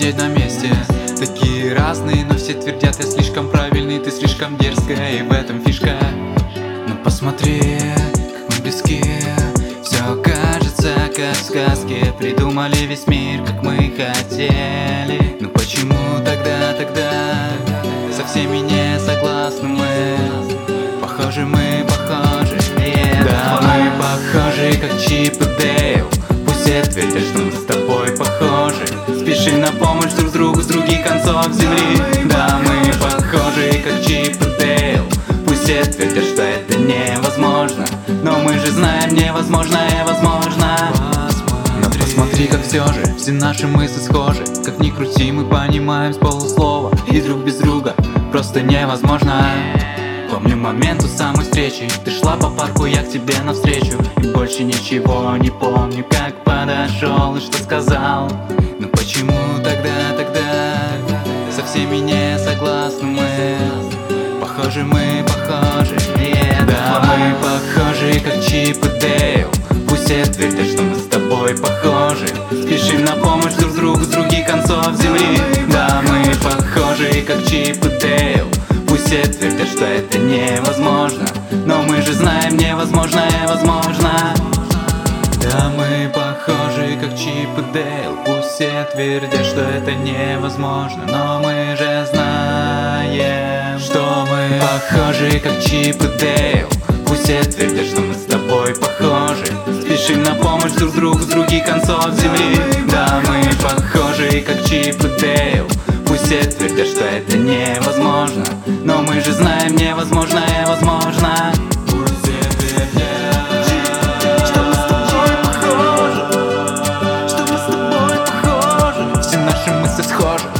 сидеть на месте. Такие разные, но все твердят: я слишком правильный, ты слишком дерзкая, и в этом фишка. Но посмотри, как мы близки, все кажется как в сказке. Придумали весь мир, как мы хотели. Ну почему тогда со всеми не согласны мы? Похожи мы, похожи, да, мы похожи, как Чип и Дейл. Пусть все твердят, что мы с тобой похожи. Спешим на помощь друг другу с других концов земли. Да, мы похожи, как Чип и Дейл. Пусть все твердят, что это невозможно, но мы же знаем, невозможное возможно. Но посмотри, как все наши мысли схожи. Как ни крути, мы понимаем с полуслова, и друг без друга просто невозможно. Помню момент у самой встречи, ты шла по парку, я к тебе навстречу. И больше ничего не помню, как подошел и что сказал. Но почему тогда со всеми не согласны мы? Похожи мы, похожи, да, мы похожи, как Чип и Дейл. Пусть все твердят, что мы с тобой похожи. Спешим на помощь друг другу с других концов земли. Да, мы похожи, как Чип и Дейл. Пусть все твердят, что это невозможно, но мы же знаем, невозможное возможно. Да, мы похожи, как Чип и Дейл. Пусть все твердят, что это невозможно, но мы же знаем, что мы похожи, как Чип и Дейл. Пусть все твердят, что мы с тобой похожи. Спешим на помощь друг другу с других концов земли. Да, мы похожи, как Чип и Дейл. Пусть все твердят, что это невозможно, но мы же знаем, невозможное возможно. Пусть все твердят, что мы с тобой похожи, что мы с тобой похожи. Все наши мысли схожи.